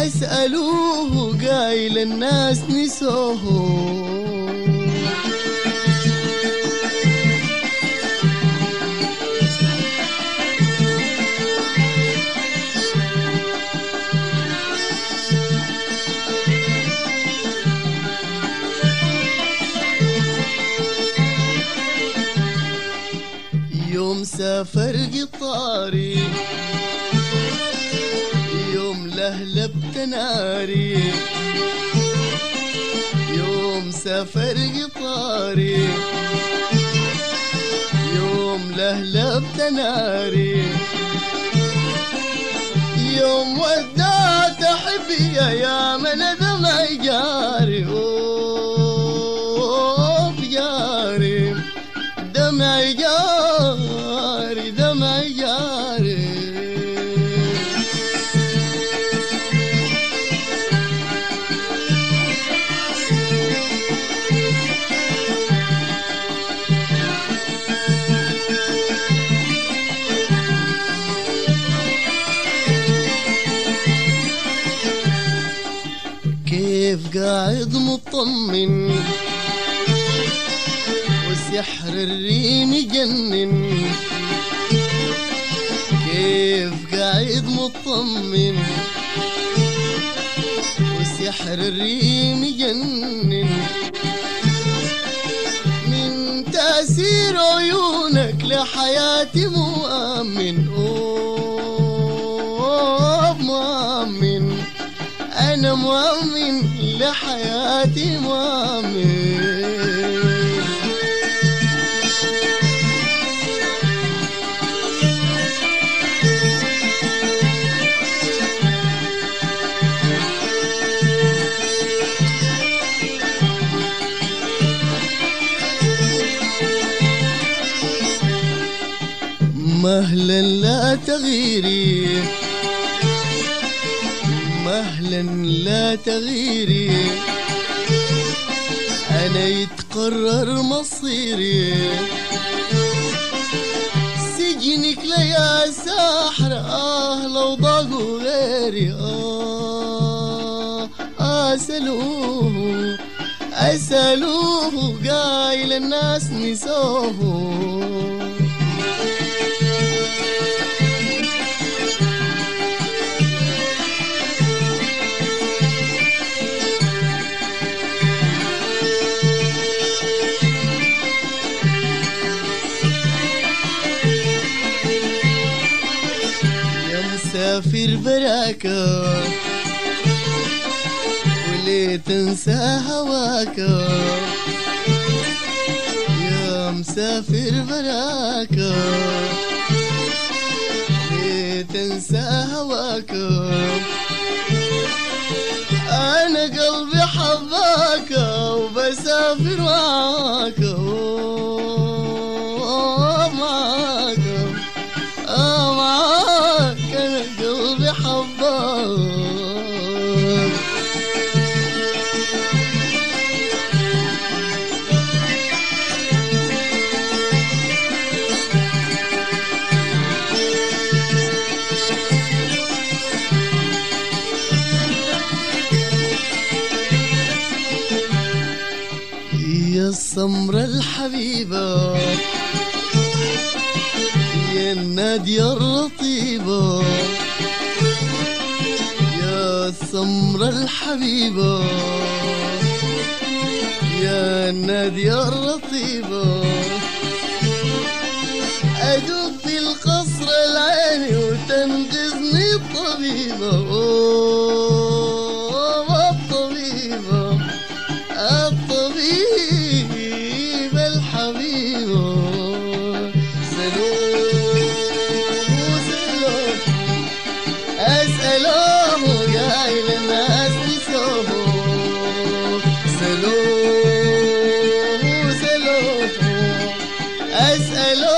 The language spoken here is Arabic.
أسألوه قايل الناس نسوه. يوم سافر قطاري يوم لهلبت ناري، يوم سافر قطاري يوم لهلبت ناري، يوم ودعت حبي يا من دمعي جاري. أوه جاري دمعي جاري دمعي جاري. كيف قاعد مطمن وسحر الريم يجنن، كيف قاعد مطمن وسحر الريم يجنن، من تأثير عيونك لحياتي مؤمن. أوه مؤمن أنا مؤمن لحياتي مؤمن. مهلا لا تغيري مهلا لا تغيري، أنا يتقرر مصيري، سجنك ليا ساحر لو ضاقوا غيري. أسألوه أسألوه قايل الناس نسوه. مسافر براكا وليه تنسى هواكا، يا مسافر براكا ليه تنسى هواكا، أنا قلبي حباكا وبسافر معاكا. معاكا معاك أنا قلبي حباك. يا السمرة الحبيبة يا النادية الرطيبة، يا السمرة الحبيبة يا النادية الرطيبة، أدوب في القصر العيني وتنقذني الطبيبة. أوه الطبيبة الطبيبة الحبيبة. أسألوه قايل الناس نسوه. سألوه أسألوه